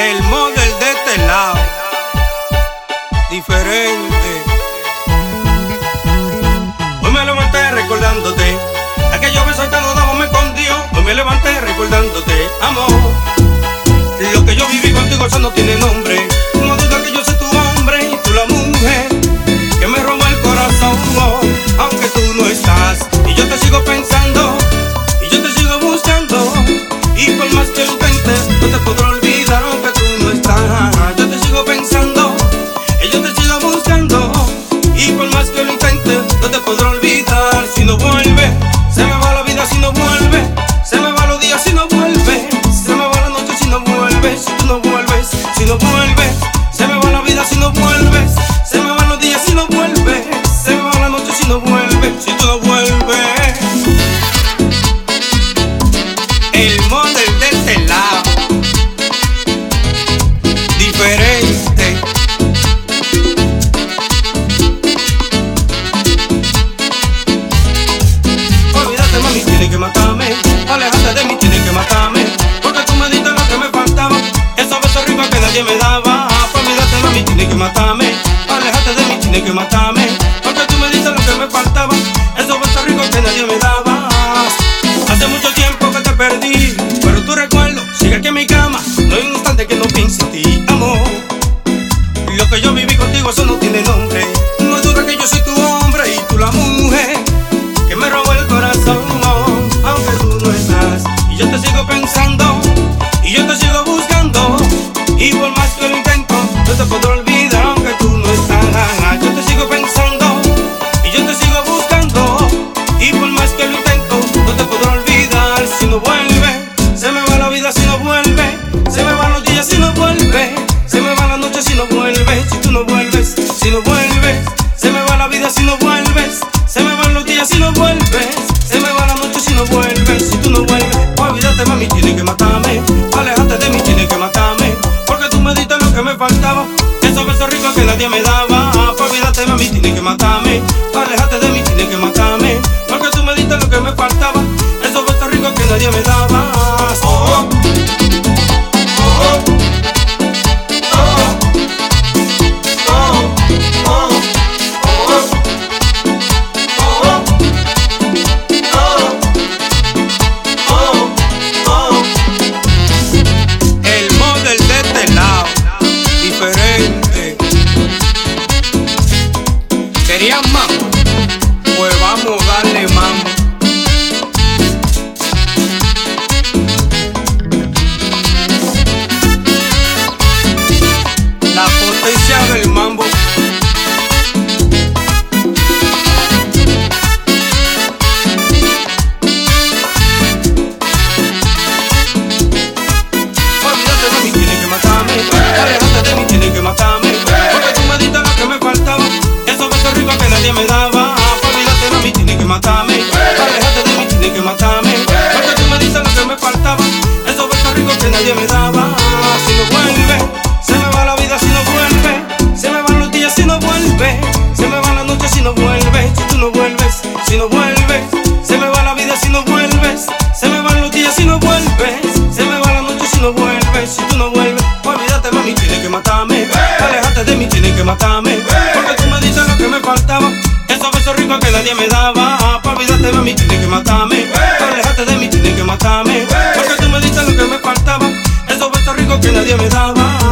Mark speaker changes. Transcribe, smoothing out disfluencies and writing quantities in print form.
Speaker 1: El model de este lado, diferente. Hoy me levanté recordándote aquellos besos que nos damos me escondió. Hoy me levanté recordándote, amor. Lo que yo viví contigo eso no tiene nombre. No duda que yo soy tu hombre y tú la mujer que me robó el corazón. Aunque tú no estás y yo te sigo pensando y yo te sigo buscando, y por más que lo intentes no te podré olvidar. Aunque tú no estás, yo te sigo pensando y yo te sigo buscando, y por más que lo intentes no te podré olvidar. Si no vuelve, se me va la vida. Si no vuelve, se me va los días. Si no vuelve, se me va la noche. Si no vuelves, si tú no vuelves, si no vuelves, se me va la vida. Si no vuelves, se me van los días. Si no vuelves, se me va la noche. Si no vuelves, si tú no vuelves. El model de este lado, diferente. Olvídate, mami, tienes que matarme. Alejate de mí, tienes que matarme, porque tú me diste lo que me faltaba, esos besos ricos que nadie me daba. Olvídate, mami, tienes que matarme. Alejate de mí, tienes que matarme, porque tú me diste lo que me faltaba, esos besos ricos que nadie me daba. Hace mucho tiempo que te perdí, pero tu recuerdo sigue aquí en mi cama. No hay un instante que no piense en ti, amor. Lo que yo viví contigo eso no tiene nombre. No hay duda que yo soy tu hombre y tú la mujer que me robó el corazón. Aunque tú no estás y yo te sigo pensando y yo te sigo buscando, y por más que lo intento no te podré olvidar. Aunque tú no estás, yo te sigo pensando y yo te sigo buscando, y por más que lo intento no te podré olvidar. Si no vuelve, se me va la vida. Si no vuelve, se me van los días. Si no vuelve, se me va la noche. Si no vuelves, si tú no vuelves, si no vuelves, se me va la vida. Si no vuelves, se me van los días. Si no vuelves, se me va la noche. Si no vuelves, si tú no vuelves. Olvídate, mami, tienes que matarme. Alejate de mí, tienes que matarme, porque tú me diste lo que me faltaba, esos besos ricos que nadie me daba. Olvídate, mami, tienes que matarme. Alejate de mí, tienes que matarme, porque tú me diste lo que me faltaba, esos besos ricos que nadie me daba. Oh, oh, ¿querían mambo? Pues vamos a darle mambo. La potencia del mambo. Olvídate de mí, tienes que matarme. Alejate de mí, tienes que matarme, porque tú me diste lo que me faltaba, esos besos ricos que nadie me daba. Olvídate de mí, tienes que matarme. Alejate de mí, tienes que matarme, porque tú me diste lo que me faltaba, esos besos ricos que nadie me daba. Si no vuelve, se me va la vida. Si no vuelve, se me van los días. Si no vuelve, se me va la noche. Si no vuelves, si tú no vuelves, si no vuelves, se me va la vida. Si no vuelves, se me van los días. Si no vuelves, se me va la noche. Si no vuelves, si tú no vuelves. Olvídate, mami, tienes que matarme. Alejate de mí, tienes que matarme, porque tú me diste lo que me faltaba, esos besos ricos que nadie me daba. Olvídate, mami, tienes que matarme. Alejate de mí, tienes que matarme, porque tú me diste lo que me faltaba, esos besos ricos que nadie me daba.